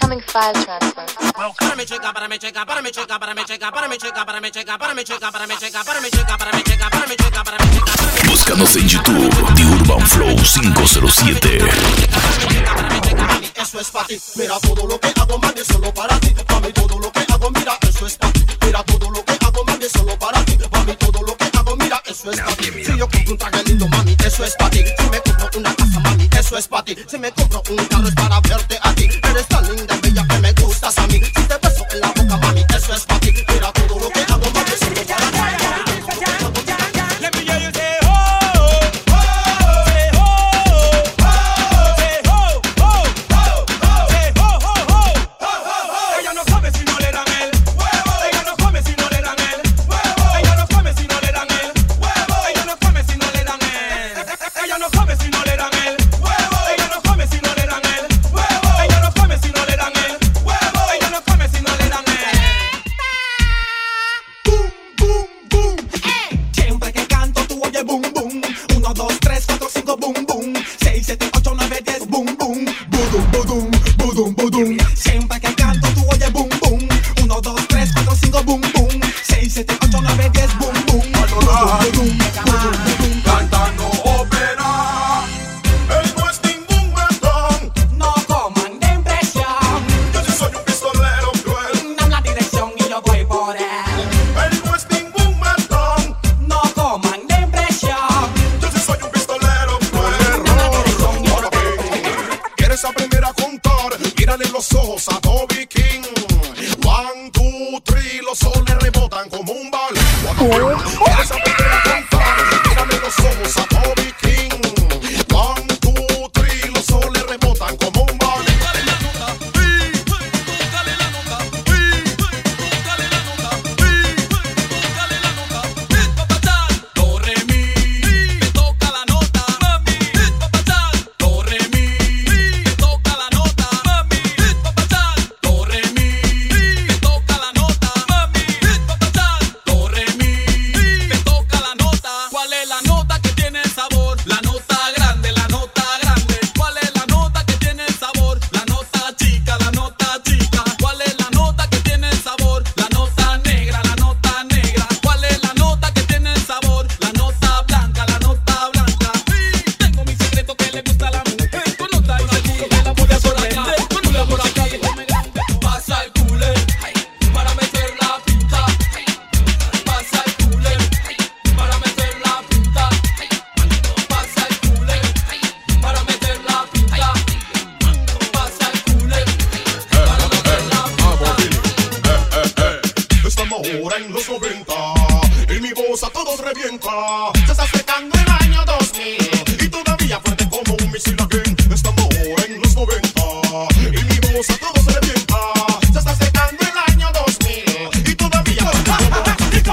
Incoming file transfer. Búscanos en YouTube, The Urban Flow 507. Eso es para ti. Mira todo lo que hago, mami, solo para ti. Mami, todo lo que hago, mira, eso es para ti. Mira todo lo que hago, mami, solo para ti. Mami, todo lo que hago, mira, eso es para ti. Si yo compro un traje lindo, mami, eso es para ti. Si me compro una casa, mami, eso es para ti. Si me compro un carro es para verte a ti. Eres tan linda y bella que me gustas a mí. Si te beso en la boca, mami, eso es para ti. Mira todo lo que hago, mami, solo para ti. Siempre que canto tú oyes boom boom. 1, 2, 3, 4, 5, boom boom. 6, 7, 8, 9, 10, boom boom. Cantando ópera, él no es ningún matón. No coman de impresión. Yo sí soy un pistolero cruel. Dan la dirección y yo voy por él. Él no es ningún matón. No coman de impresión. Yo sí soy un pistolero cruel. Dan la dirección y yo voy por él. ¿Quieres aprender a contar? Mírale en los ojos a Bobby King. 1, 2, 3, los soles rebotan como un balón. ¿Quieres aprender a contar? Mírale en los ojos a Bobby King. 1, 2, 3, los soles rebotan como un balón. Do, re, mi, me toca la nota, mami. Do, re, mi, me toca la nota, mami. Do, re, mi, me toca la nota, mami. Do, re, mi, me toca la nota. ¿Cuál es la nota que tiene el sabor? La nota grande, la nota grande. ¿Cuál es la nota que tiene el sabor? La nota chica, la nota chica. ¿Cuál es la nota que tiene el sabor? La nota negra, la nota negra. ¿Cuál es la nota que tiene el sabor? La nota blanca, la nota blanca. Tengo mi secreto que le gusta a la mujer. Con nota y seguro que la voy a sorprender. Con una por acá que come grande. Pasa el culé para meter la pinta. Pasa el culé para meter la pinta. Pasa el culé para meter la pinta. Pasa el culé para meter la pinta. Estamos ahora en los 90 y mi voz a todos revienta. Se está acercando el año 2000 y todavía fuerte como un misil again. Estamos ahora en los 90 y mi voz a todos revienta. Se está acercando el año 2000 y todavía fuerte como un misil.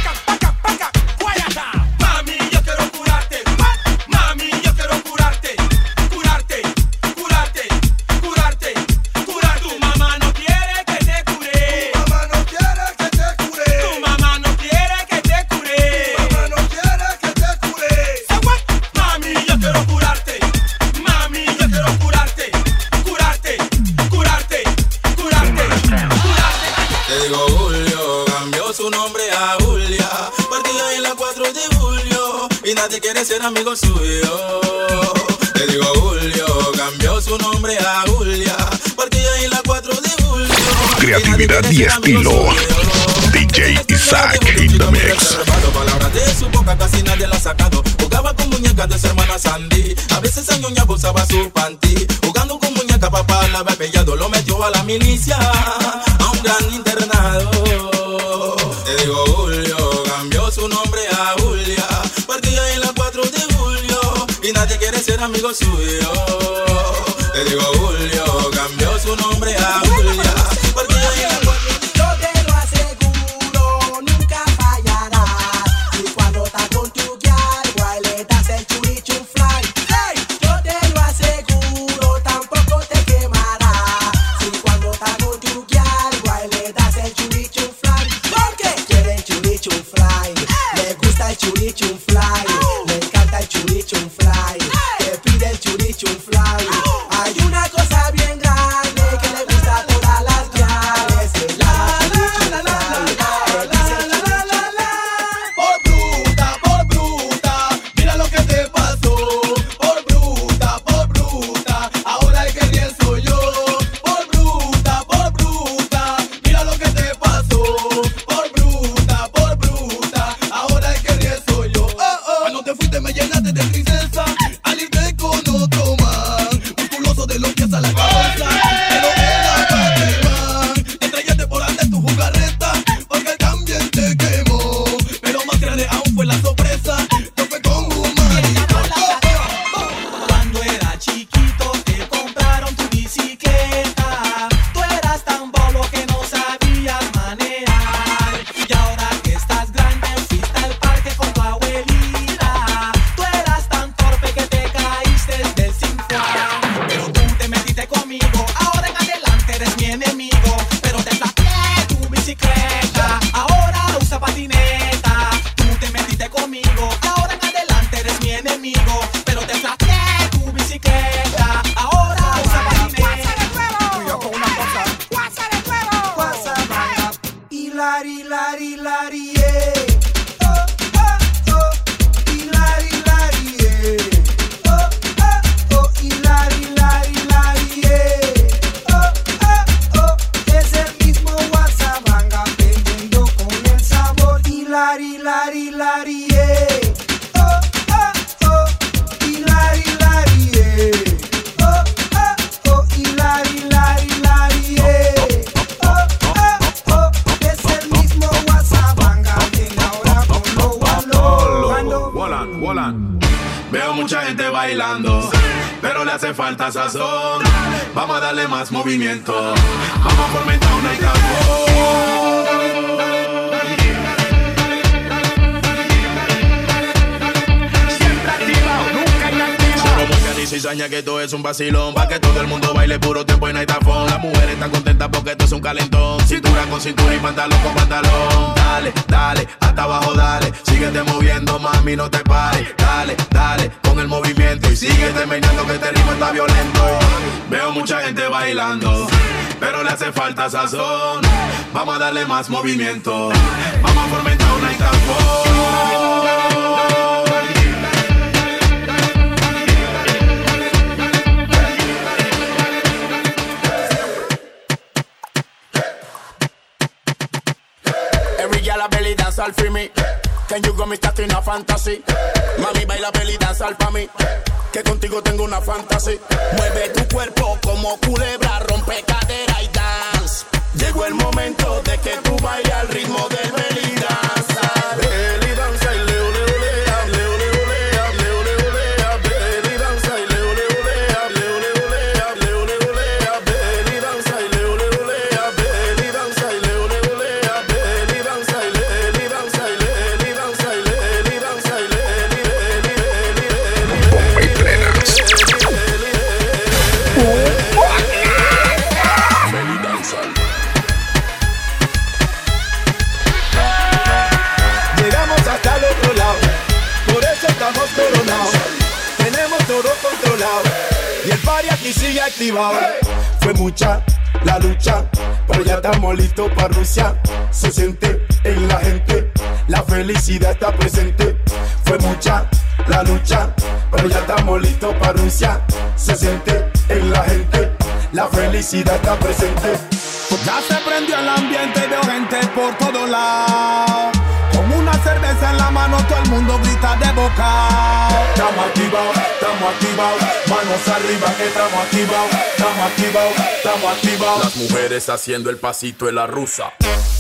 Mami, yo quiero curarte. Mami, yo quiero curarte. Curarte, curarte, curarte, curar. Tu mamá no quiere que te cure. Tu mamá no quiere que te cure. Tu mamá no quiere que te cure. Tu mamá no quiere que te cure. Mami, yo quiero curarte. Mami, yo quiero curarte. Curarte, curarte, curarte, curarte. Te digo Julio, cambió su nombre a Julia. Partido en la 4 de julio y nadie quiere ser amigo suyo. Te digo Julio, cambió su nombre a Julia. Partido en la 4 de julio. Creatividad y estilo. DJ Isaac in the mix. Palabras de su boca casi nadie la ha sacado. Jugaba con muñecas de su hermana Sandy. A veces en ñoña usaba su panty. Jugando con muñeca papá la había pillado. Lo metió a la milicia, a un gran internado. Te digo Julio, cambió su nombre a Julia. Partido en la 4 de julio y nadie quiere ser amigo suyo. Te digo Julio, cambió su nombre a Julia. Partido en la 4 Yo te lo aseguro, nunca fallarás. Y cuando estás con tu guiar, guay, le das el churichun fly. Hey, yo te lo aseguro, tampoco te quemarás. Si cuando estás con tu guiar, guay, le das el churichun fly. ¿Por qué? Quiere el churichun fly. Le gusta el churichun fly. Le encanta el churichun fly. Te pide el churichun fly. Hay una cosa bien grande que le gusta hace falta sazón. Vamos a darle más movimiento. Vamos a fomentar una Siempre activado, nunca inactivado. Solo buscan y cizaña que esto es un vacilón. Pa' que todo el mundo baile puro tiempo y naitafón. Las mujeres están contentas porque esto es un calentón. Cintura con cintura y pantalón con pantalón. Dale, dale, hasta abajo dale. Síguete moviendo, mami, no te pares. Dale, dale, con el movimiento. Y síguete meneando que este ritmo está violento. Veo mucha gente bailando, pero le hace falta sazón. Vamos a darle más movimiento. Vamos a fomentar una naitafón. La belly dance all for me. Can you go me start in a fantasy? Mami baila belly dance all for me. Que contigo tengo una fantasy. Mueve tu cuerpo como culebra, rompe cadera y dance. Llegó el momento de que tú bailes al ritmo del belly dance. Belly dance y leo leo lea, leo leo lea, leo leo lea, belly dance y leo leo lea, leo leo lea, leo leo lea, belly dance y leo leo lea, belly dance y leo leo lea, belly dance y leli dance y leli dance y leli dance y leli Bomba y plenas. Llegamos hasta el otro lado, por eso estamos coronados. Tenemos todo controlado y el party aquí sigue activado. Fue mucha la lucha, pero ya estamos listos para Rusia. Se siente en la gente, la felicidad está presente. Fue mucha la lucha, pero ya estamos listos para Rusia. Se siente en la gente, la felicidad está presente. Ya se prendió el ambiente, veo gente por todos lados. Con una cerveza en la mano, todo el mundo grita de boca. Estamos activados, manos arriba que estamos activados, estamos activados, estamos activados. Las mujeres haciendo el pasito de la rusa.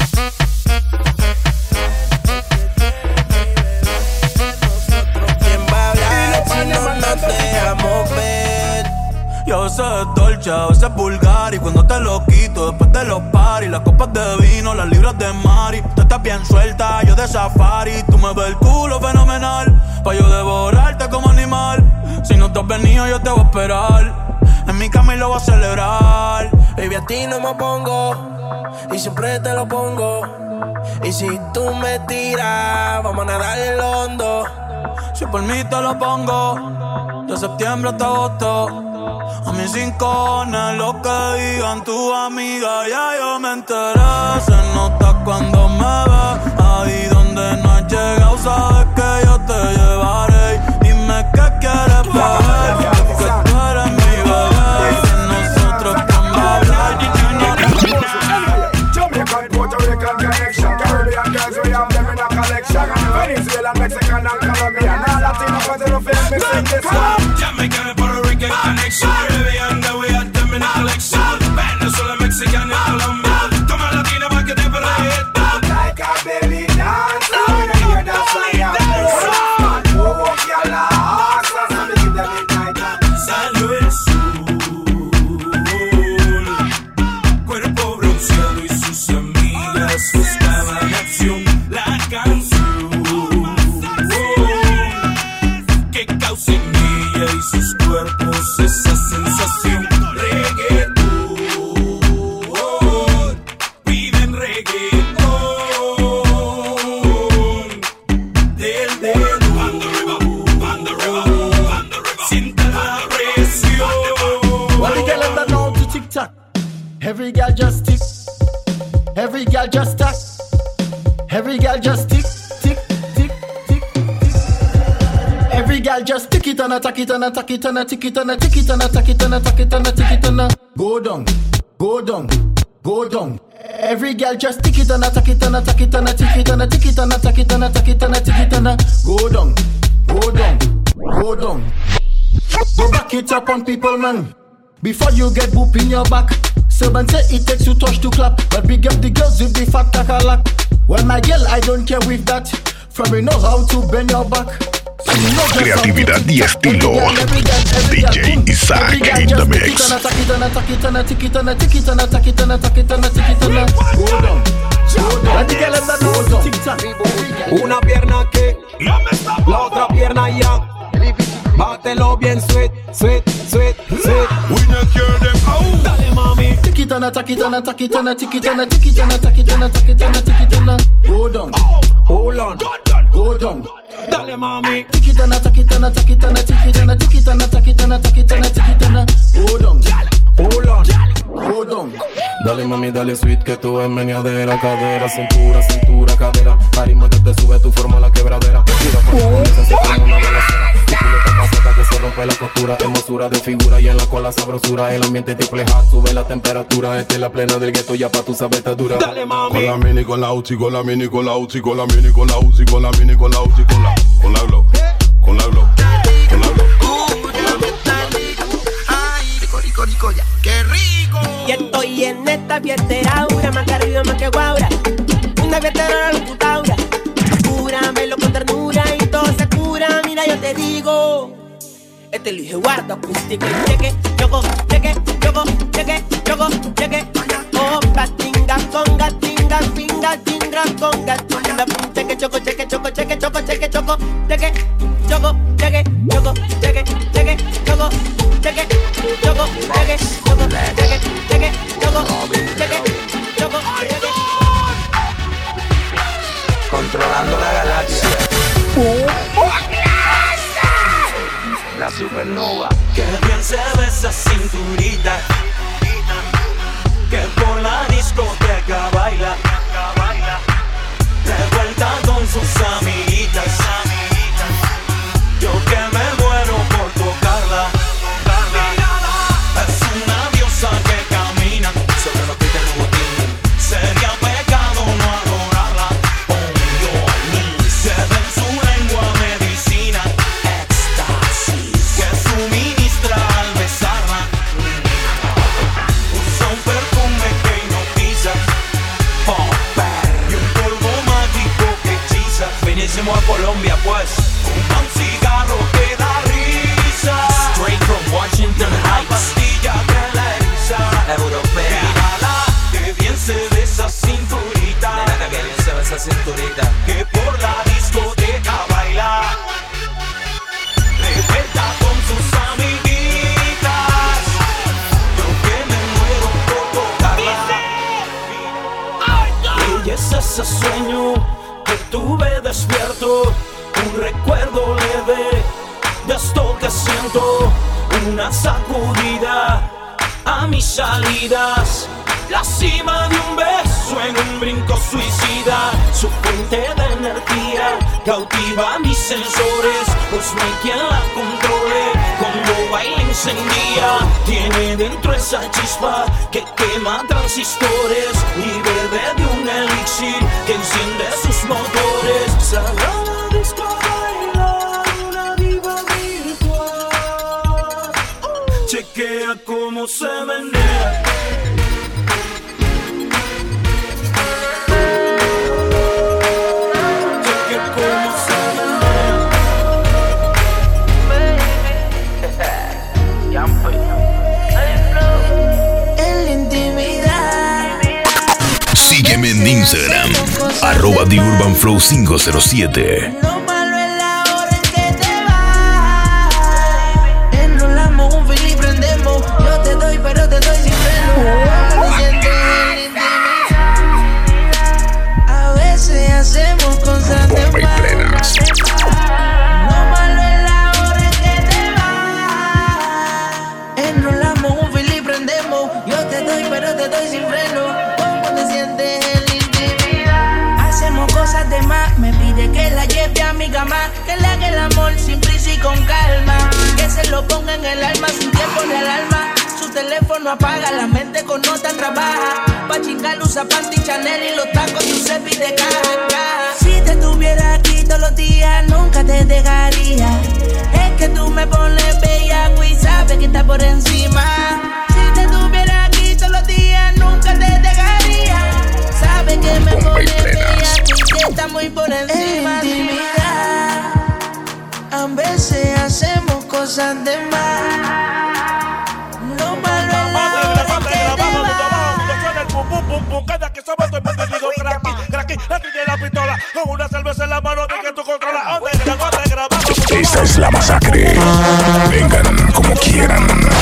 ¿Quién va a hablar si no nos dejamos ver? Y a veces es dolce, a veces es vulgar. Y cuando te lo quito, después de los paris, las copas de vino, las libras de mari. Tú estás bien suelta, yo de safari. Tú me ves el culo fenomenal, pa' yo devorarte como animal. Si no te has venido, yo te voy a esperar. En mi cama y lo voy a celebrar. Baby, a ti no me pongo y siempre te lo pongo. Y si tú me tiras, vamos a nadar en lo hondo. Si por mí te lo pongo, de septiembre hasta agosto. A mis 5 lo que digan tu amiga, ya yo me enteré. Se nota cuando me ves, ahí donde no has llegado, sabes que yo te llevaré. Dime qué quieres ver, que tú eres mi bebé. Nosotros vamos a hablar. Jamaican, Puerto Rican connection. Caribbean girls, we have them in a collection. Venezuela, Mexican and Colombian. All Latino boys in the film mixing this one. Jamaican and Puerto Rican connection. Caribbean, we have them in a collection. Venezuela, Mexican and Colombia. Toma latina pa' que te proyecta. Like a belly dance, we don't hear that fire. Oh, girl, la house, and we give them midnight dance. Salió el sol, cuerpo bronceado y sus amigas buscaban acción. La canción que causa en ella y sus cuerpos esa sensación. Reggaetón, piden reggaetón. Del dedo, banda arriba, siente la presión. Well, the girl that know to tick tock. Every girl just tick. Every girl just tack. Every girl just tick, tick, tick, tick, tick. Every girl just tick it and a tack it and a tack it and a tick it and a tick it and a tack it and a tack it and a tick it and a go down, go down, go down. Every girl just tick it and a tack it and a tack it and a tick it and a tick it and a tack it and a tack it and a tick it and a go down, go down, go down. Go back it up on people, man. Before you get boop in your back. Someone say it takes two touch to clap, but big up the girls with the fat takalak. Well, my girl, I don't care with that. From you know how to bend your back. Creatividad y estilo. DJ Isaac in the mix. Una pierna que, la otra pierna ya. Bátelo bien, sweet, sweet, sweet, sweet. We not care them out. Dale mami. Tikitana, takitana, takitana, tikitana, tikitana, takitana, takitana, tikitana. Go down, Hold on, go down. dale mami. Tikitana, takitana, takitana, tikitana, tikitana, takitana, takitana, tikitana. Go down, Hold on. go down. Dale mami, dale sweet que tú es meneadera, cadera, cintura, cintura, cadera. Arima que te sube tu forma la quebradera. Tira por la mesa, se como una balacera. Tu culo te pasa hasta que se rompe la costura. Hermosura de figura y en la cola sabrosura. El ambiente triple hot, sube la temperatura. Esta es la plena del gueto, ya pa' tu sabetadura. Dale mami. Con la mini, con la uchi, con la mini, con la uchi, con la mini, con la uchi, con la mini, con la uchi, con la glow, con la glow, con la glow. ¡Qué rico! Y estoy en esta fiesta aura, más que arriba, más que guaura. Una fiesta de la locutaura. Cúramelo con ternura y todo se cura. Mira, yo te digo, este lo dije guardo acústico y cheque, choco, cheque, choco, cheque, choco, cheque. Oh, gatinga, conga, tinga, finga, tinga, conga, tinga, cheque, choco, cheque, choco, cheque, choco, cheque, choco, cheque, choco, cheque, choco, cheque, cheque, choco, cheque, choco, cheque, choco, cheque, cheque, choco, cheque, choco, cheque. Controlando la galaxia. La supernova. Que bien se ve esa cinturita, que por la discoteca baila, revuelta con sus amiguitas. Yo que me muero por tocarla. Es una diosa que camina sobre los pies del botín. Sería pecado no adorarla. Oh, Dios, se ve en su lengua medicina, éxtasis que suministra al besarla. Usa un perfume que hipnotiza, y un polvo mágico que hechiza. Vinimos a Colombia pues, un cigarro que da risa. Straight from Washington Heights. Pastilla que la eriza, europea. Mírala, que bien se ve esa cinturita. Mira que bien se ve esa cinturita. Que por la discoteca baila, revuelta con sus amiguitas. Yo que me muero por tocarla. Y es ese sueño que tuve despierto, un recuerdo leve de esto que siento, una sacudida a mis salidas, la cima de un beso en un brinco suicida, su fuente de energía cautiva mis sensores, pues no hay quien la controle, cuando baila incendia, tiene dentro esa chispa que quema transistores y bebe de un elixir que enciende sus motores. Sagrada disco baila una diva virtual, chequea cómo se menea. Chequea cómo se En la intimidad. Sígueme en Instagram, @TheUrbanFlow507. Lo malo es la hora en que te vas. Enrolamos un fil y prendemos. Yo te doy, pero te doy sin freno. Cuando sientes en intimidad, a veces hacemos cosas de Bomba y plenas. Lo malo es la hora en que te vas. Enrolamos un fil y prendemos. Yo te doy, pero te doy sin freno. ¿Cómo te sientes en la intimidad? Hacemos cosas de más. Me pide que la lleve a mi cama, que le haga el amor sin prisa y con calma, que se lo ponga en el alma sin tiempo ni alarma. Su teléfono apaga, la mente con nota trabaja. Pa' chingar usa panty Chanel y los tacos Giuseppe de caja en caja. Si te tuviera aquí todos los días, nunca te dejaría. Es que tú me pones bellaco y sabes que está por encima. Si te tuviera aquí todos los días, nunca te dejaría. Sabes que me Bomba y pones plenas. bellaco y que está muy por encima. Intimidad, a Esta es la masacre. Vengan como quieran.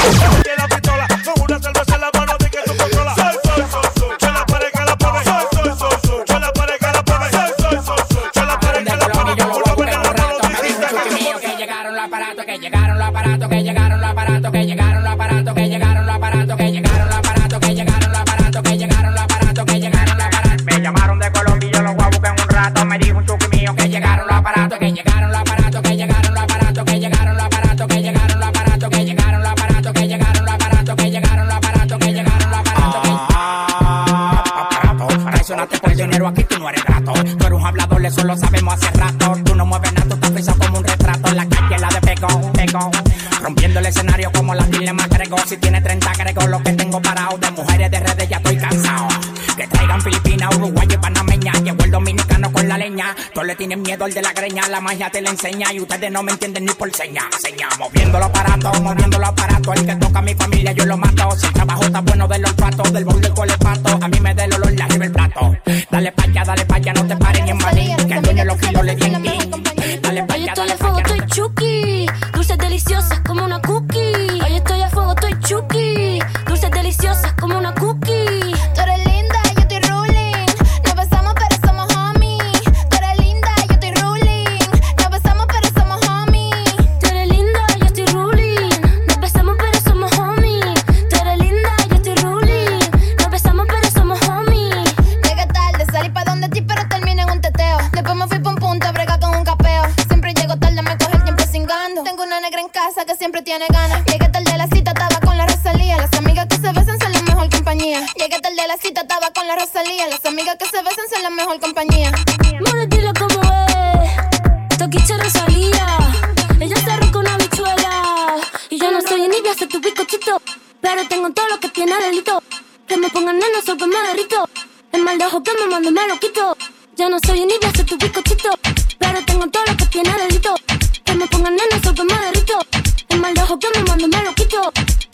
Lo sabemos hace rato, tú no mueves nada, tú estás pisado como un retrato. En la calle la de pegón, rompiendo el escenario como la dilema Grego. Si tiene 30 Grego, lo que tengo parado. De mujeres de redes ya estoy cansado. Que traigan Filipinas, Uruguay y Panameña. Llegó el dominicano con la leña. Todos le tienen miedo al de la greña. La magia te la enseña y ustedes no me entienden ni por seña. Moviendo los aparatos, El que toca a mi familia yo lo mato. Si el trabajo está bueno del olfato, del bol del colepato. A mí me da el olor, le arriba el plato. Dale pa' allá, no te pares ni en maní. Que el dueño de los kilos le di en mí. Dale pa' allá, estoy a fuego, estoy chuki. Dulces deliciosas como una cookie. Hoy estoy a fuego, estoy chuki. Dulces deliciosas como una cookie. Tú eres linda, yo estoy ruling. Nos besamos pero somos homies. Tú eres linda, yo estoy ruling. Nos besamos pero somos homies. Tú eres linda, yo estoy ruling. Nos besamos pero somos homies. Tú eres linda, yo estoy ruling. Nos besamos pero somos homies. Llegué tarde, salí pa' donde ti pero terminé en un teteo. Después me fui pa' un punto a bregar con un capeo. Siempre llego tarde, me coge el tiempo cingando. Tengo una negra en casa que siempre tiene ganas. Llegué tarde a la cita, estaba con la Rosalía. Las amigas que se besan son la mejor compañía. Llegué tarde a la cita, estaba con la Rosalía. Las amigas que se besan son la mejor compañía. More, dilo como es. Toquicha Rosalía. Ella se arranca una bichuela. Y yo no soy envidia, soy tu bizcochito. Pero tengo todo lo que tiene delito. Que me pongan neno, soy que me derrito. El mal de ojo que me mando me lo quito. Yo no soy envidia, soy tu bizcochito. Pero tengo todo lo que tiene delito. Que me pongan neno, soy que me derrito. El mal de ojo que me mando me lo quito.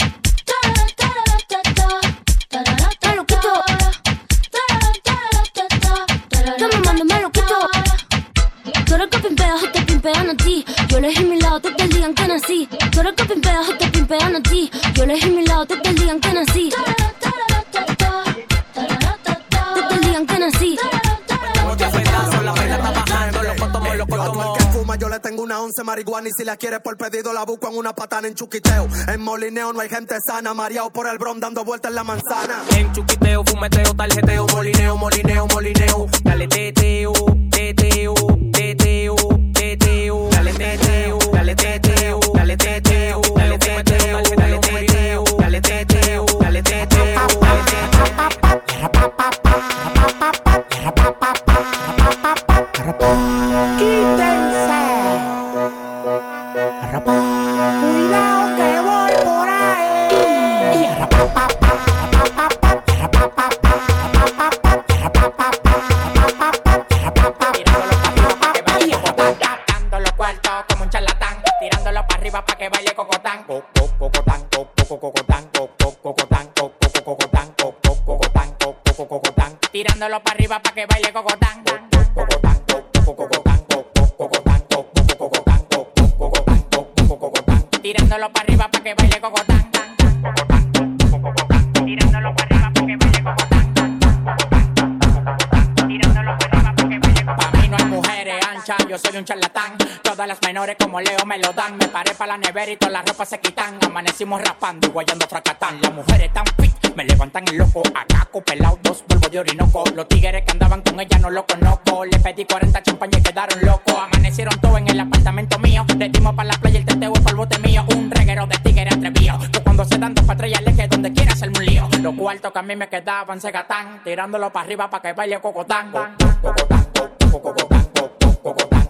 Me lo quito. Que me mando me lo quito. Tú eres que pimpeas o te pimpean a ti. Yo elegí mi lado desde el día en que nací. Tú eres que pimpeas o te pimpean a ti. Yo elegí mi lado desde el día en que nací. Desde el día en que nací. Yo le tengo una 11 marihuana y si la quieres por pedido la busco en una patana en Chuquiteo. En Molineo no hay gente sana, mareado por el bron dando vueltas en la manzana. En Chuquiteo, fumeteo, tarjeteo, molineo, molineo, molineo. Dale teteo, teteo, teteo, teteo. Dale teteo, dale teteo, dale teteo, dale teteo, dale teteo, dale teteo, dale teteo, Cuidado que voy por ahí. Dando los cuartos como un charlatán. Tirándolo para arriba pa' que baile cocotán. Cocotán, cocotán, cocotán, cocotán, cocotán, cocotán. Tirándolo para arriba pa' que baile cocotán. Cocotán, cocotán, cocotán, cocotán, cocotán. Tirándolo para arriba pa' que baile cocotán. Tirándolo para arriba pa' que baile cocotán. Tirándolo para arriba pa' que baile cocotán. Pa' mí no hay mujeres anchas, yo soy un charlatán. Todas las menores como Leo me lo dan. Me paré pa' la nevera y todas las ropas se quitan. Amanecimos raspando y guayando fracatán. Las mujeres tan fit, me levantan el loco. Acaco, pelado, 2 polvos de orinoco. Los tigres que andaban con ella no lo conozco. Le pedí 40 champañas y quedaron locos. Amanecieron todos en el apartamento mío. Le dimos pa' la playa el teteo y pa' el bote mío. Un reguero de tigres atrevidos. Que cuando se dan dos patrullas le que donde quiera hacerme un lío. Los cuartos que a mí me quedaban se gatán. Tirándolo para arriba pa' que baile cocotán. Cocotán, cocotán, cocotán,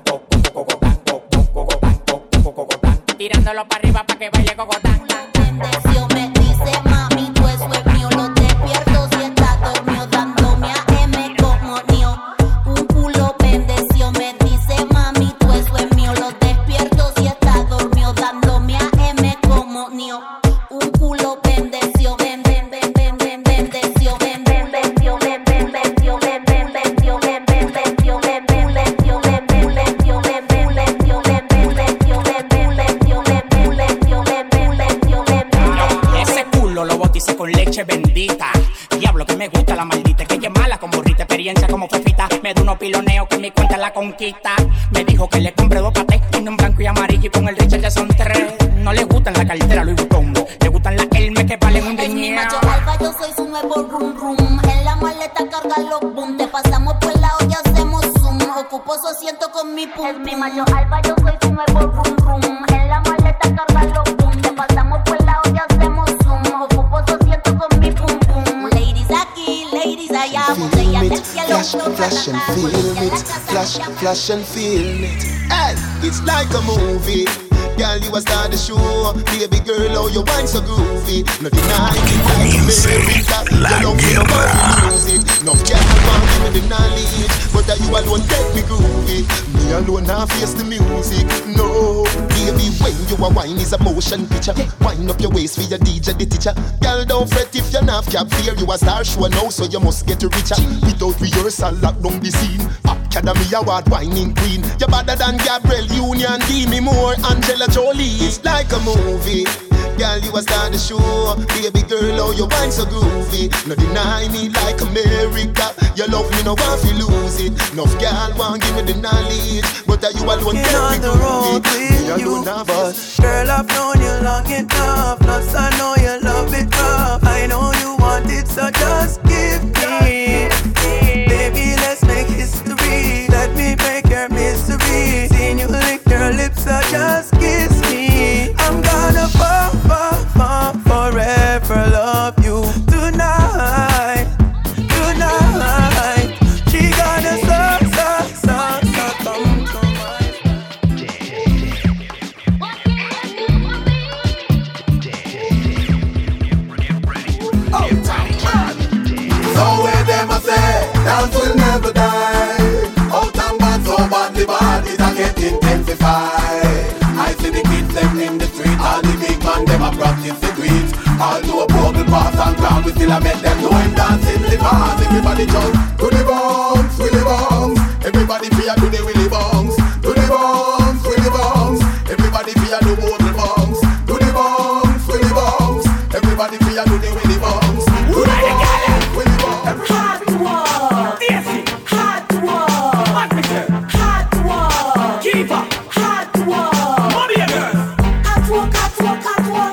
cocotán. Tirándolo para arriba pa' que baile cocotán. Bendición me dice mami, tú eso es mío. Lo despierto si está dormido dándome a M como mío. Un culo bendición me dice mami, tú eso es mío. Lo despierto si está dormido dándome a M como mío. Un culo bendición, bendición, bendición, bendición, bendición, bendición, bendición, bendición. Lo que me gusta la maldita, que ella es mala como Rita, experiencia como Fefita. Me da unos piloneos que mi cuenta la conquista. Me dijo que le compré 2 patés, uno en blanco y amarillo y con el Richard ya son 3. No le gustan la cartera Louis Vuitton, le gustan las Hermes que valen un Es mi riñón. macho alfa, yo soy su nuevo rum rum. En la maleta carga los boom. Te pasamos por la olla, hacemos zoom. Ocupo su asiento con mi pum. Es mi macho alfa, yo soy su nuevo rum rum. En la maleta carga los boom. Te pasamos por la olla, hacemos zoom. Ocupo su asiento con mi pum pum. Ladies aquí, ladies allá. Botella del cielo. Flash and feel it. Flash and feel it. Hey, it's like a movie. Girl, you a star the show. Baby girl, how you wine so groovy. No deny it. Comience la guerra. No girl want give me the knowledge, but that you alone take me groovy. Me alone now face the music. No, baby, when you a wine is a motion picture. Wind up your waist for your DJ, the teacher. Girl, don't fret if you're not cap fear. You a star show now, so you must get richer. Without rehearsal, lock down the scene. Academy Award whining queen. You're better than Gabrielle Union, Demi Moore, Angela Jolie. It's like a movie. Girl, you a star the show. Baby girl, how you wine so groovy. No deny me like America. You love me, no want to lose it. Enough girl want give me the knowledge, but that you alone Been get on me the road with you, but girl, I've known you long enough. Plus I know you love it rough. I know you want it, so just give me. Baby, let's make history. Let me break your mystery. Seen you lick your lips, so just kiss me. I'm gonna forever love you tonight. She gonna come to So where them a say, dance will never die. Out and bad, so badly bad, it a get intensified. I see the kids them in the street, all the big man them a practice the tweets. All do a bubble pass and crown, we still a make them know him dancing the pass. Everybody jump to the bounce, Willy bounce. Everybody fear to the Willy bounce, to the bounce, Willy bounce. Everybody fear to bubble bounce, to the bounce, Willy bounce. Everybody fear to the Willy bounce, to the bounce, Willy bounce. Hot war, hot war, hot war, keep up, hot war. Mommy and girls, hot war, hot war, hot war.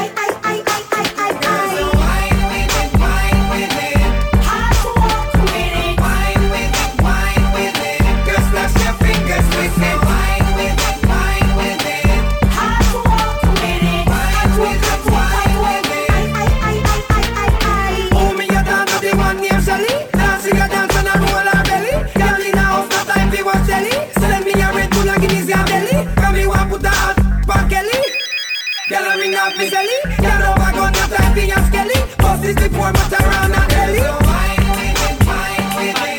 Girl, I ring off me belly. Girl, over gun, not time for your skelly. Bust this before, but around and belly. So wine with me.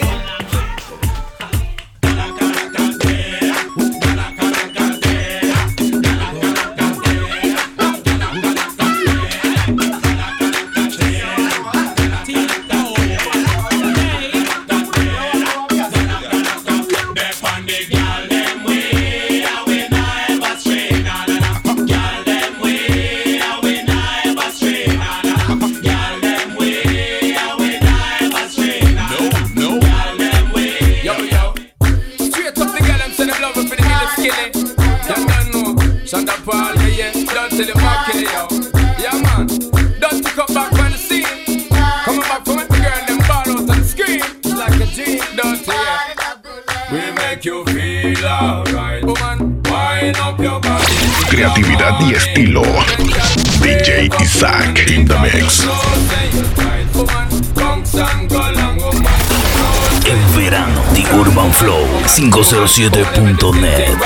Creatividad y estilo. DJ Isaac in the mix. En verano, The Urban Flow 507.net.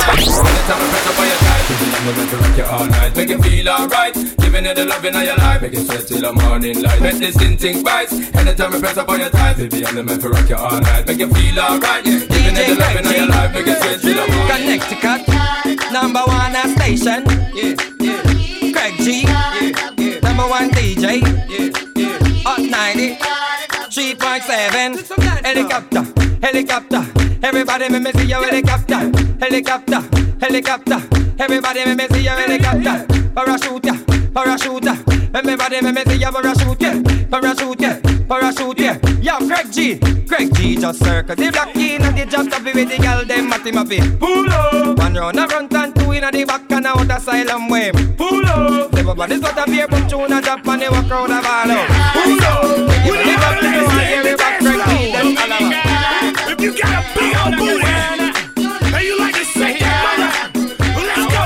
Make you feel alright, giving you the loving of your life, make you sweat till the morning light. Make this thing bites, anytime I press up on your thighs, baby I'm the man for rock you all night. Make you feel alright, giving you the loving of your life, make you sweat till the morning. Connecticut, #1 station, Craig G, #1 DJ, Hot 90, 3.7, helicopter, everybody make me see your helicopter, everybody make me see your helicopter, parachute, everybody make me see your parachute, parachute, yeah, parachute, yeah. Yo, Craig G just circle the block in and the just up with the girl them at him a bit. Pull up, one round a front and two in the back and out asylum way. Pull up, everybody's got a beer from tune and drop and they walk round a ball out. Pull up, you live up to the one here back Craig G them all. If you got a big old booty and you like to say it, let's go.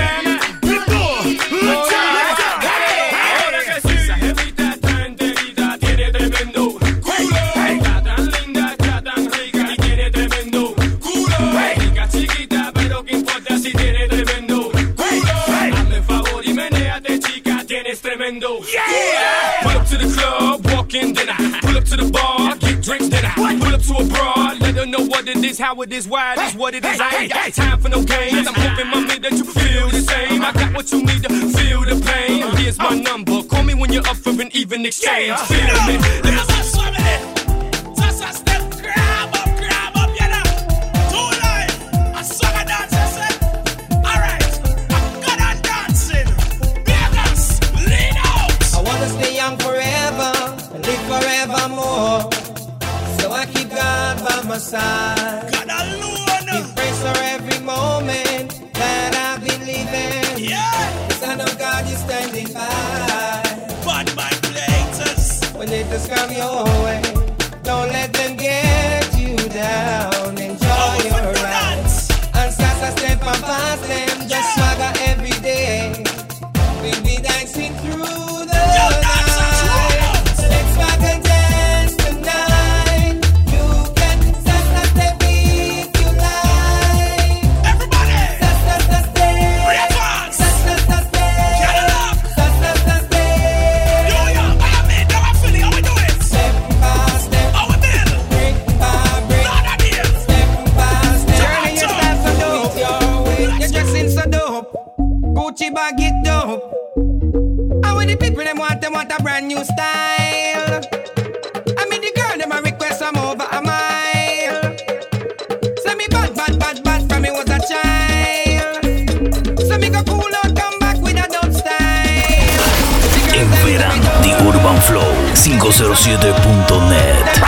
Yeah! Pull up to the club, walk in, then I pull up to the bar, get drinks, then I pull up to a broad, let her know what it is, how it is, why it is, what it is. I ain't got time for no games. I'm hoping, mommy, that you feel the same. I got what you need to feel the pain. Here's my number. Call me when you're up for an even exchange. Feel me? Side. God alone. He prays for every moment that I've been living. Yeah. 'Cause I know God is standing by. But my platers, when they just come your way, don't let them get you down. Enjoy your ride. And start to step and pass them. Just swagger every day. We'll be dancing through the night. Let's rock and dance tonight. Gucci bag it dope. And when the people them want a brand new style. I mean the girl them a request some over a mile. Say me bad from me was a child. So me go cool out, come back with a dope style. En verano di Urban Flow 507.net.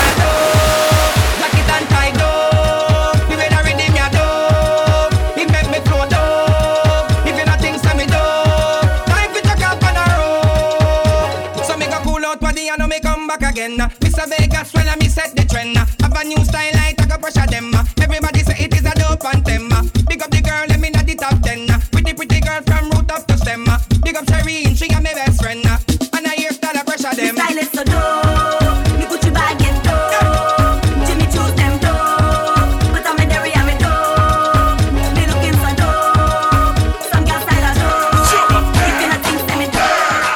Mr. Vegas, when I set the trend. Have a new style, I take a pressure them. Everybody say it is a dope anthem. Big up the girl, let me know the top 10. Pretty girl from root up to stem. Big up Shireen, she got my best friend. And I hear style pressure them. The style is so dope. Me Gucci bag is dope. Jimmy choose them dope. But I'm a dairy, I'm a dope. They looking so dope. Some girl style are dope. If you not think them dope.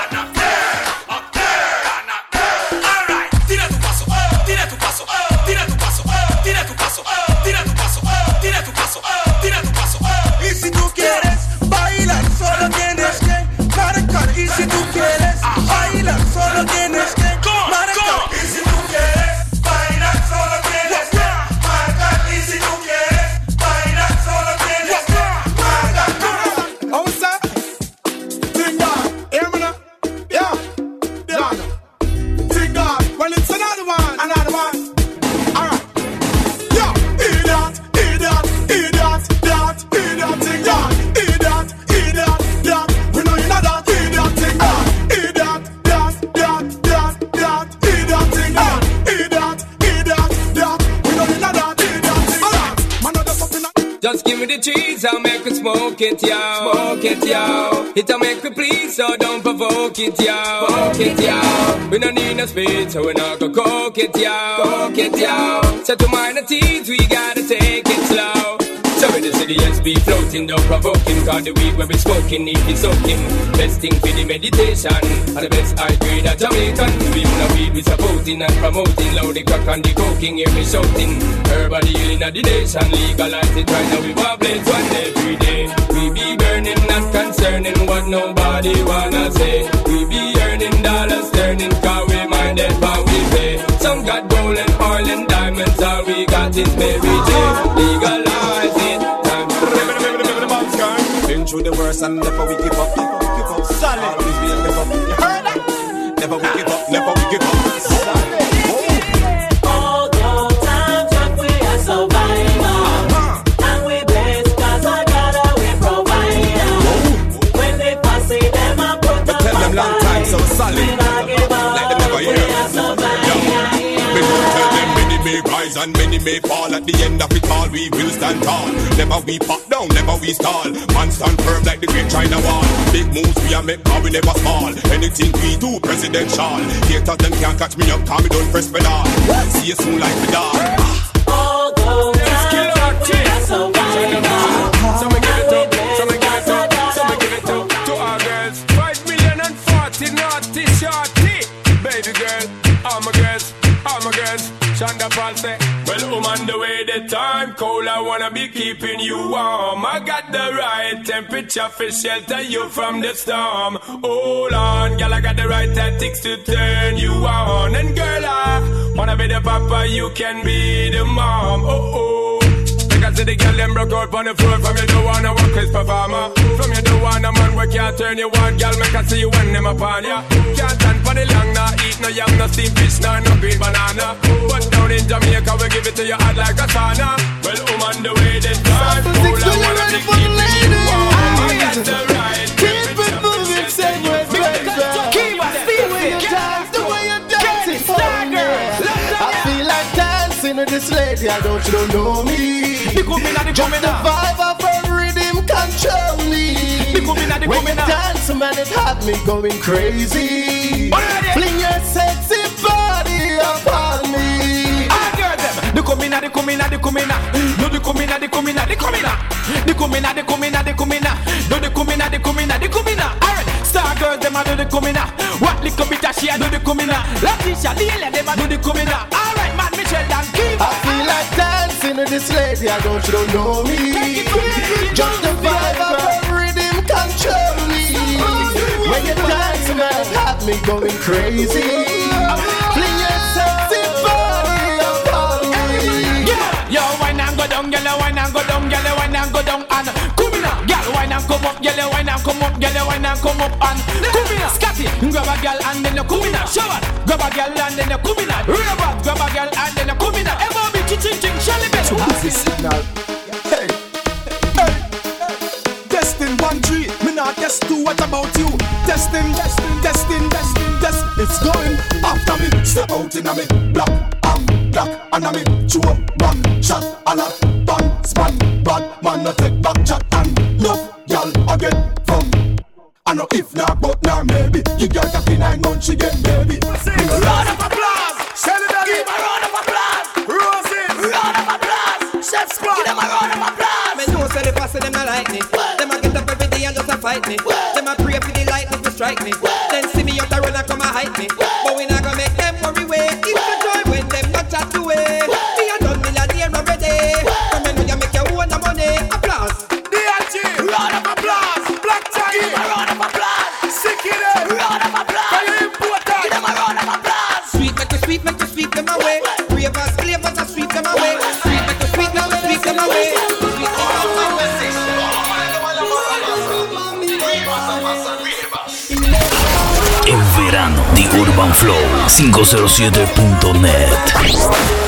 Just give me the cheese, I'll make it smoke it, yo. Smoke it, yo. It'll make me please, so don't provoke it, yo. Smoke it, yo. We don't need no speed, so we not go coke it, yo. Coke it, yo. So to minor teens, we gotta take it slow. So in the city, yes, be floating, don't provoke him. Cause the weed where we smoking, need to soak him. Best thing for the meditation, and the best high grade at Jamaican. We wanna weed, we supporting and promoting. Loud the crack and the coking, hear me shouting. Herbal healing of the nation, legalize it right now. We want blaze one every day. We be burning, not concerning what nobody wanna say. We be earning dollars, turning, cause we minded how we pay. Some got gold and oil and diamonds, all we got is Mary J. Legalize it. Been through the worst and never we give up. Solid. Always we'll live up. You heard that? Never we give up. never we give up. Although times tough, we are survivors. And we blessed 'cause our God we provider. When they pass it, them a put up Tell them long time so solid. We not give up. Let them never hear. We are survivors. Me tell them many may rise and many may fall. At the end of it all, we will stand tall. Never we pop down, never we stall. Man stand firm like the great China wall. Big moves we are make, but we never small. Anything we do, presidential. Haters them can't catch me up, cause me don't press pedal. See you soon like the dog. Although times tough, we are survivors. So me give it up, so me give it up, so me give it up to our girls. 5,040,000 naughty shorty. Baby girl, all my girls, Shonda Paul say, well, on the way the time cold, I wanna be keeping you warm. I got the right temperature for shelter you from the storm. Hold on, girl, I got the right tactics to turn you on. And girl, I wanna be the papa, you can be the mom. Because the girl them broke out on the floor. From you don't wanna work as performer. From you don't want a man where can't turn you on. Girl, make I see you when them upon ya. Can't stand for the long, nah eat no yam, no steamed fish, nah no green banana. But down in Jamaica we give it to you hot like a sauna. Well, on the way the time cool, I wanna be keeping you warm. I got the right Keep it moving, say what's right. Keep it feeling, dance the way you dance it for me. I feel like dancing with this lady, I don't you don't know me. Just the vibe of her rhythm control me. When you dance, man, it had me going crazy. Fling your sexy body upon me. I girl them, the comina, the comina, the comina. Do the comina, the comina, the comina. The comina, the comina, the comina. Do the comina, the comina, the comina. Alright, star girls them a do the comina. What little bit of she a do the comina. Latisha, Leila them a do the comina. Alright, man, Michelle Dan, keep. I feel like dancing with this lady, I don't you don't know me. Just the vibe of her rhythm control me. When you dance, man, have me going crazy. Fling your sexy body upon me. Yo, wine and go down, girl, wine and go down, girl, wine and go down and come in, girl, wine and come up, girl, wine and come up, girl, wine and come up and come in, Scotty, grab a girl and then you come in, shower, grab a girl and then you come in, robot, grab a girl and then you come in, MOB, ching, Shelly Bell. Signal. Hey, testing 1, 3. Me not test 2. What about you? Testing. It's going after me. Step out in a me black and a me chew up back shot a lot bang span bad man no take back chat and no y'all again from. I know if not but now maybe you got a 9 months she get baby. Round of applause. Send it again. Give a round of applause. Roses. Round of applause. Chef Spot. Give them a round of applause. Me know say the boss them a like me. Them a get up every day and just a fight me. Them a pray for the lightning to strike me. Then see me out the road and come a hype me. But we not gonna make them worry way. It's the joy when them not chat away. Me a done millionaire already. Come and know you make your own money. Applause. DLG. Round of applause. Black Tiger. Give them a round of applause. Sick it up. Round of applause. Very important. Give them a round of applause. Sweet make you sweep them away. Ravers, flavors, I sweep them away. Sweet make you sweep them away. El verano di Urban Flow 507.net.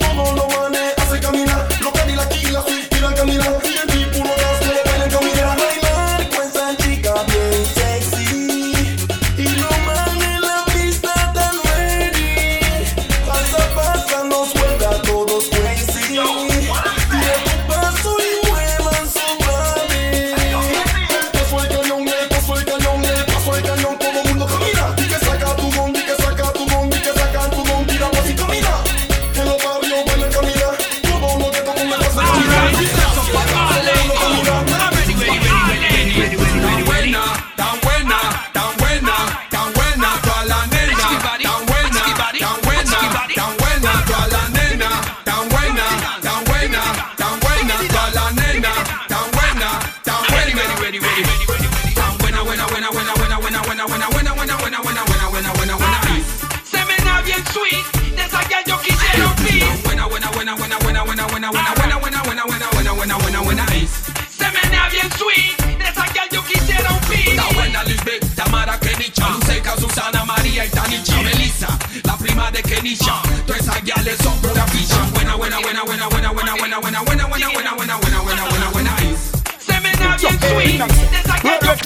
Caminar, lo que ni la quila, sí, tira caminar, y el tipo no da, se le ven caminar. queen. De esa girl yo quisiera un pin. La buena Lisbeth, Tamara Kenicha, Luceca, Susana, María y Tanicha, Melissa, la prima de Kenisha. Todas esas girls son pura ficha. Buena, buena, buena, buena, buena, buena, buena, buena, buena, buena, buena, buena, buena, buena, buena, buena. Se me da bien sweet. De esa girl yo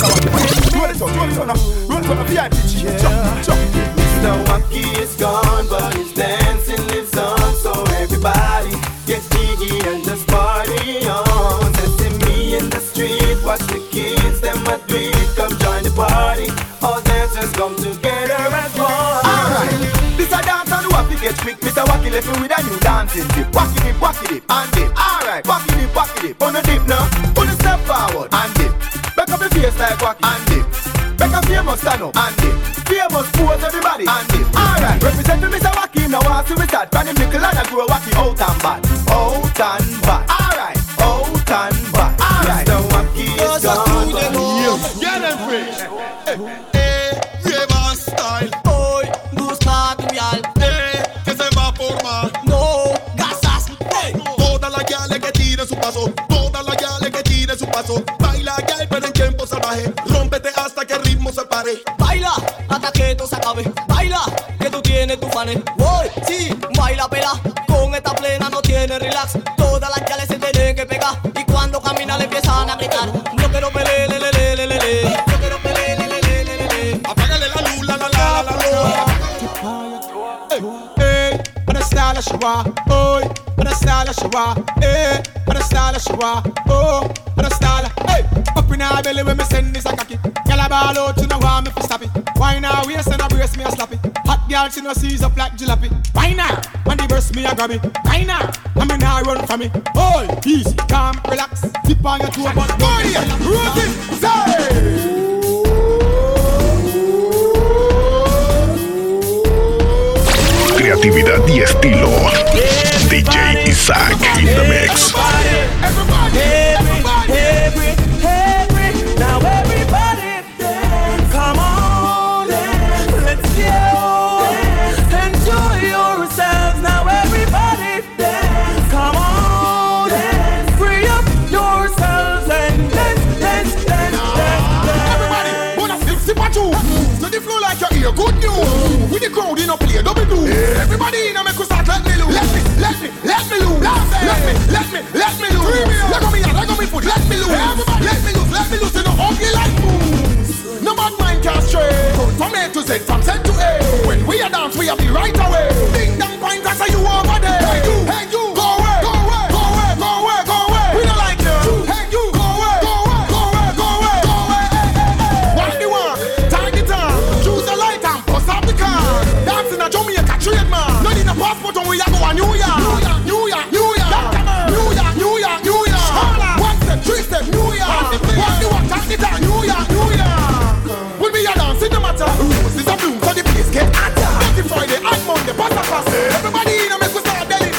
Mr. Wacky is gone, but his dancing lives on. So everybody get jiggy and just party on. Sesame in the street, watch the kids, them a do it. Come join the party, all dancers come together as one. Alright, this a dance on the Wacky get quick. Mr. Wacky left me with a new dancing dip. Wacky dip, and dip. Alright, wacky dip, on the dip now. On the step forward, and dip. Back up your face like Wacky, and dip. Back up famous stand up, and dip. Famous pose everybody, and dip. Alright, represent me Mr. Wacky. Now I see we start. Brand him nickel and I grow Wacky out and bad. Out and bad. Alright, out and bad. Alright, Mr. Wacky is gone. Get them free. Lleva style. Hoy busca tu vial. Que se va a formar. No gasas. Toda la gale que tire su paso. Toda la gale que tire su paso. Baila gal pero en tiempo salvaje. Rómpete hasta que el ritmo se pare. Baila hasta que esto se acabe. Baila que tú tienes tu fanes. Voy, sí, baila pela. Con esta plena no tiene relax. Todas las gales se tienen que pegar. Y cuando camina le empiezan a gritar. No quiero pele, le, le, le, le, le, le. No quiero pele, le, le, le, le, le. Apágale la luz, la, la, la, la, la. Para style showa, oi, para style showa, para style showa, oh, para style, hey. Up in our belly when me send this a cocky. Gyal a ball out, you know why me fi stop it. Why now waist and a brace me a slap it. Hot girl she no seize up like jalopy. Why now? When the burst me a grab it. Why now? I mean I run from it. Oi, easy, calm, relax. Tip on your toe, but go here, root it, say. Creatividad y estilo. DJ Isaac in the mix. Now everybody dance. Come on, dance. Let's go. Enjoy yourselves. Now everybody dance. Come on, dance. Free up yourselves and dance. Everybody, wanna sip a two. To the floor like your ear, good news. With the crowd in a play, double do. Everybody in a make us start, let me loose. Let me loose. Let me loose. Let me foot. Let me loose. Everybody, let me loose in the ugly like moves. No bad mind can stray. From A to Z, from Z to A. When we are dance, we have the right away. Ding dong pine, that's how you over there. Hey you, go away. We don't like you. Hey you, go away. Watch the one, tie the time, choose the light and bust up the car. Dance in a Jamaica trademark. No need a passport when we are go a New York. One step, three step, New York. Watch the one, tie the time, New York. When we are dancing, no matter who is a bloom, so the place get hotter. Every Friday and Monday, pass. Everybody in a make us start deli.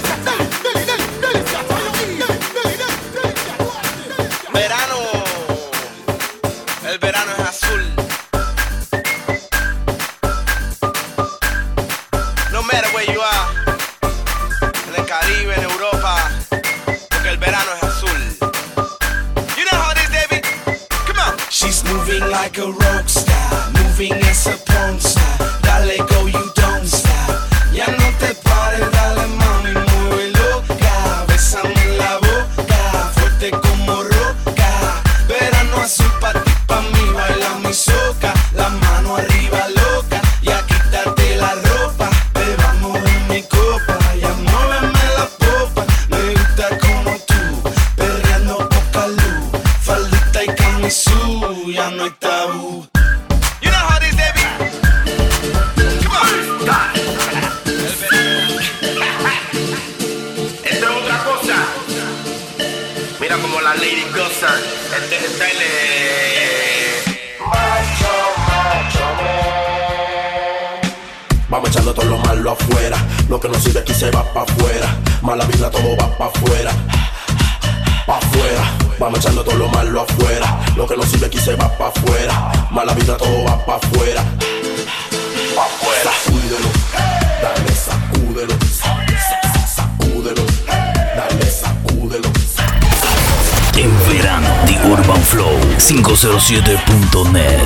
Verano, el verano es azul. No matter where you are, en el Caribe, en Europa, porque el verano es azul. You know how it is, David? Come on. She's moving like a rock star, moving as a porn star. Dale go, you don't stop. Ya no te pares, dale mami, mueve loca. Bésame en la boca, fuerte como roca. Verano azul pa' ti, pa' mí, baila mi soca. La mano arriba loca, y a quitarte la ropa. Bebamos en mi copa, y a moverme la popa. Me gusta como tú, perreando poca luz. Faldita y camisú, ya no hay tabú. You know how it is, David? Come on. Esto es otra cosa. Mira como la lady goza. Este es el style. Vamos echando todo lo malo afuera. Lo que no sirve aquí se va pa' afuera. Mala vida todo va pa' afuera. Pa' afuera. Vamos echando todo lo malo afuera. Lo que no sirve aquí se va pa' afuera. Mala vida todo va pa' afuera. Pa' afuera. Sacúdelo, dale, sacúdelo. Sacúdelo, dale, sacúdelo. En verano de 507.net.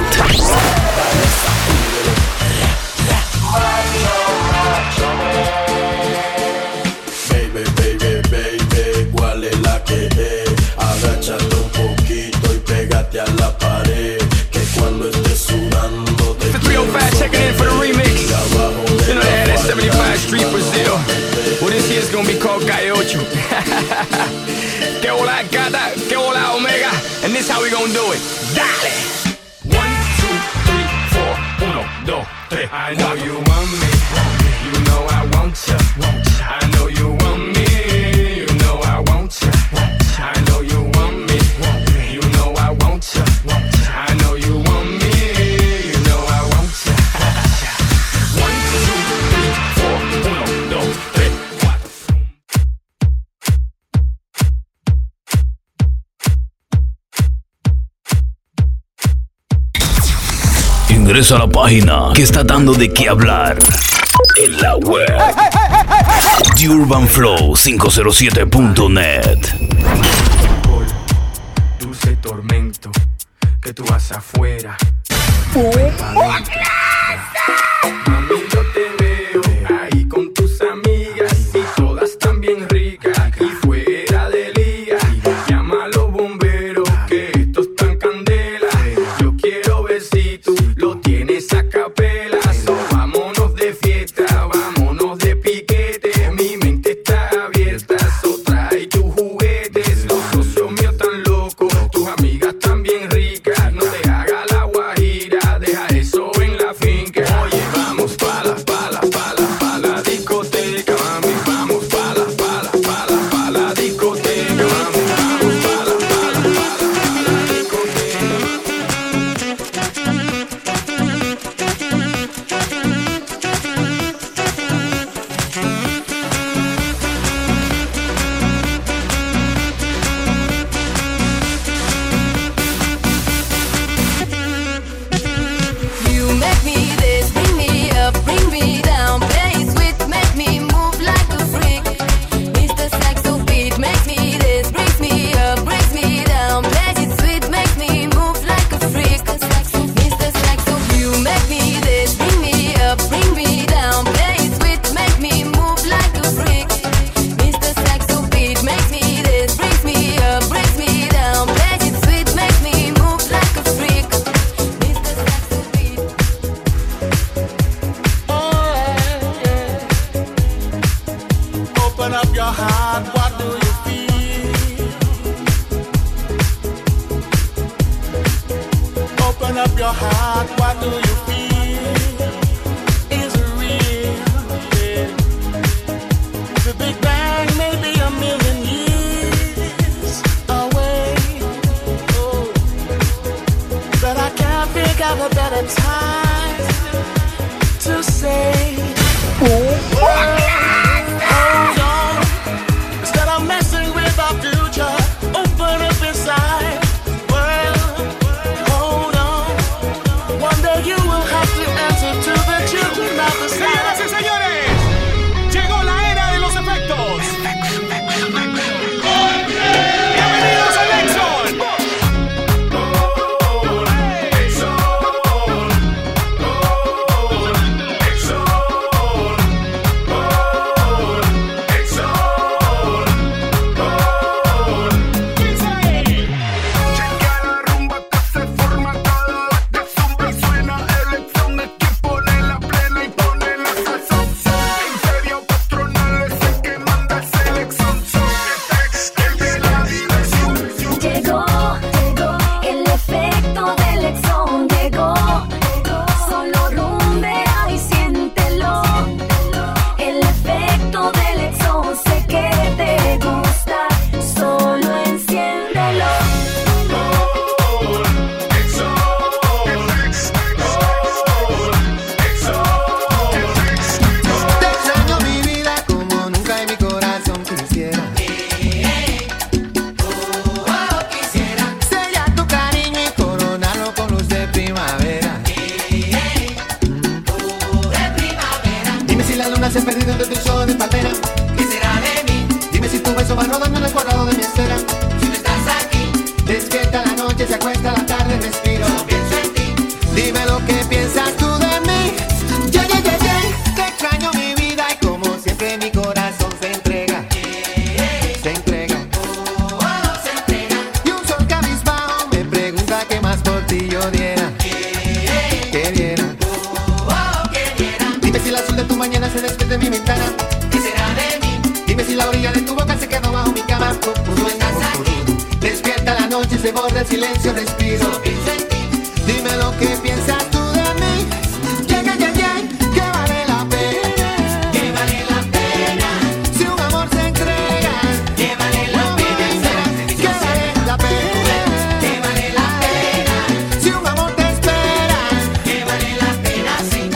Baby, ¿cuál es la que es? Agáchate un poquito y pégate a la pared. Que cuando estés sudando te It's the 305 checking in for the remix. You know they had that 75 Street Brazil. Well, this year's gonna be called Calle Ocho. Que hola gata, que hola omega. And this how we gonna do it. Dale! 1, 2, 3, 4, 1, 2, 3. I know you want me. You know I want you. I know you want me. You know I want you. I know you want me. You know I want you. I know you want me. You know I want you. 1, 2, 3, 4, 1, 2, 3, 4. Ingresa a la página que está dando de qué hablar en la web. TheUrbanFlow507.net. Dulce tormento que tú vas afuera. Mami, yo te veo ahí con tus amigas y todas tan bien ricas y fuera de liga. Llama a los bomberos que esto es tan candela. Yo quiero ver si tú lo tienes a capela. So, vámonos de fiesta, vámonos de piquete. Mi mente está abierta, so trae tus juguetes. Los socios míos tan locos, tus amigas tan bien ricas. No te hagas la guajira, deja eso en la finca. Oye, vamos pa la discoteca, mami. Vamos pa la discoteca, mami. Vamos pa la You make me this, bring me up, bring me down. Play sweet, make me move like a freak. Mr. Saxo beat, makes me this, brings me up, brings me down. Play it sweet, makes me move like a freak. Mr. Saxo, you make me this, bring me up, bring me down. Play it sweet, make me move like a freak. Mr. Saxo beat, makes me this, brings me up, brings me down. Play it sweet, makes me move like a freak. Open up your heart, what do you feel? Open up your heart, what do you feel? Is it real? Yeah. The Big Bang may be a million years away. Oh. But I can't think of a better time to say, hold on. Instead of messing with our future, open up inside. Well, hold on. One day you will have to answer to the children of the Señoras y señores, llegó la era de los efectos. Bienvenidos a Nexon. se han perdido entre tus ojos de palmera. ¿Qué será de mí? Dime si tu beso va rodando en el cuadrado de mi esfera. Si no estás aquí, despierta la noche, se acuesta la tarde. ventana, ¿qué será de mí? Dime si la orilla de tu boca se quedó bajo mi cama. Tú estás aquí, despierta la noche, se borra el silencio, respiro. Dime lo que piensas tú de mí. Que vale la pena. Que vale la pena. Si un amor se entrega. Que vale la pena. Que vale la pena. Que vale la pena. Si un amor te espera. Que vale la pena, sí.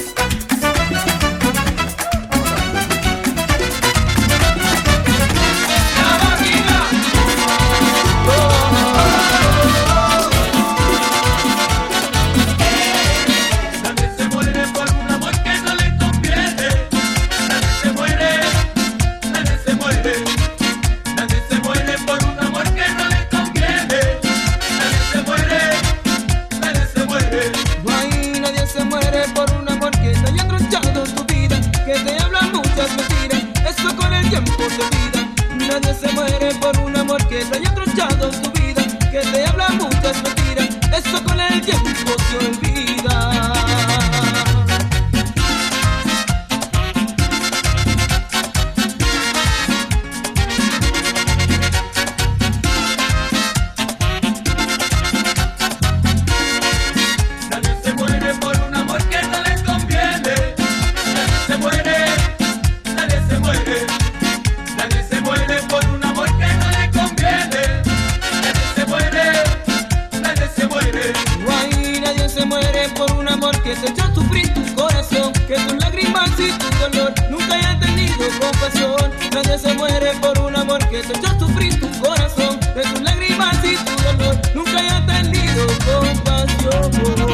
Ay, nadie se muere por un amor que te haya tronchado tu vida, que te habla muchas mentiras, eso con el tiempo se olvida. Nadie se muere por un amor que te haya tronchado tu vida, que te habla muchas mentiras, eso con el tiempo se olvida. Nadie se muere por un amor que no le conviene. Nadie se muere, nadie se muere. Nadie se muere por un amor que no le conviene. Nadie se muere, nadie se muere. Ay, nadie se muere por un amor que te echó a sufrir tu corazón, que tus lágrimas y tu dolor nunca haya tenido compasión. Nadie se muere por un amor que te echó a sufrir tu corazón, que tus lágrimas y tu dolor nunca haya tenido compasión.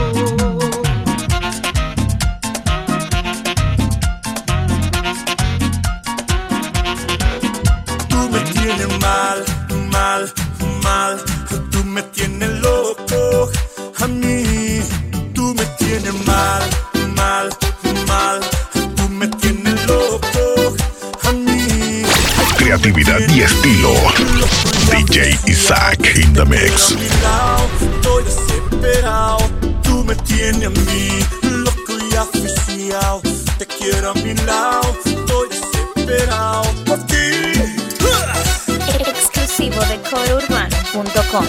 Tú me tienes mal, mal, mal. Tú me tienes loco a mí. Tú me tienes mal, mal, mal. Tú me tienes loco a mí. Creatividad y estilo. DJ Isaac in the mix. Estoy desesperado. Tú me tienes a mí loco y asfixiado. Te quiero a mi lado. Estoy desesperado por ti. Exclusivo de corourbano.com.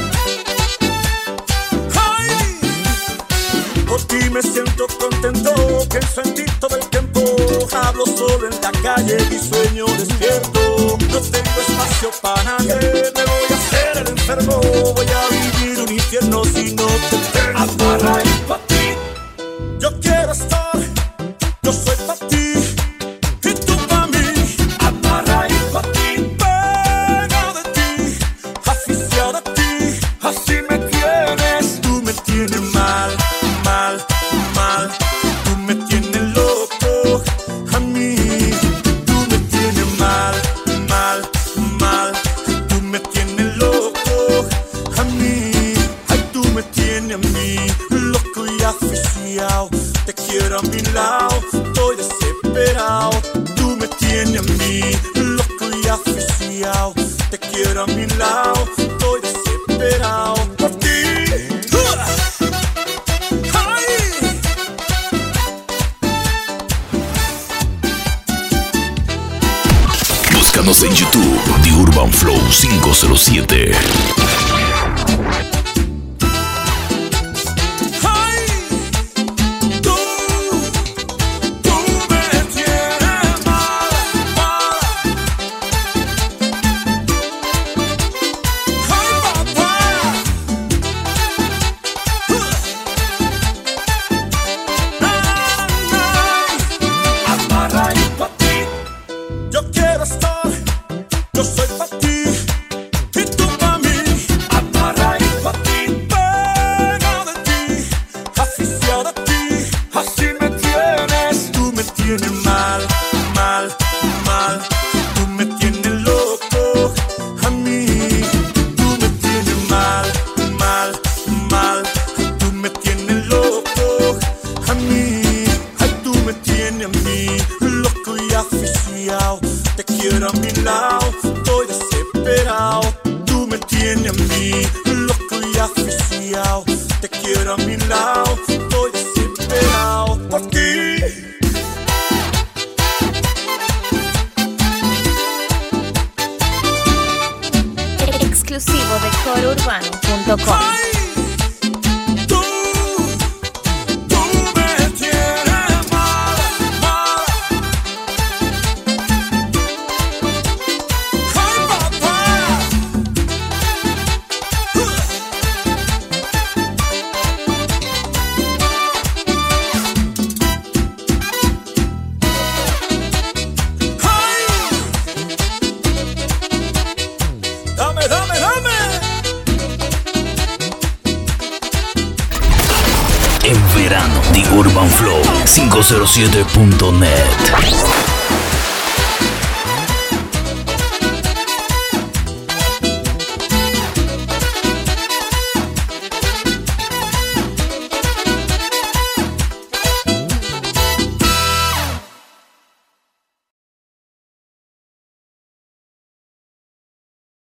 Por ti me siento contento, pienso en ti todo el tiempo. Hablo solo en la calle y sueño despierto. No tengo espacio para nadie, me voy a hacer el enfermo. Voy a vivir un infierno si no te tengo. Amarradito a ti, yo quiero estar, yo soy para ti y tú para mí. Amarradito a ti, pegado de ti, asfixiado a ti, así me tienes. Tú me tienes mal, mal, mal. Tú me tienes loco a mí. Tú me tienes mal, mal, mal. Tú me tienes loco a mí. Ay, tú me tienes a mí loco y asfixiado. Te quiero a mi lado, estoy desesperado. Tú me tienes a mí loco y asfixiado. Te quiero a mi lado, estoy desesperado por ti. Búscanos en YouTube, The Urban Flow 507. Amarradito a ti, yo quiero estar, yo soy para ti y tú para mí. Amarradito a ti, pegado de ti, asfixiado a ti, así me tienes. Tú me tienes mal, mal, mal. Tú me tienes loco a mí. Tú me tienes mal, mal, mal. Tú me tienes loco a mí. Ay, tú me tienes a mí loco y asfixiado. Te quiero a mi lado, estoy desesperado. Tú me tienes a mí loco y asfixiado. Te quiero a mi lado, estoy desesperado por ti. urbanflow.com. En verano, The Urban Flow 507.net.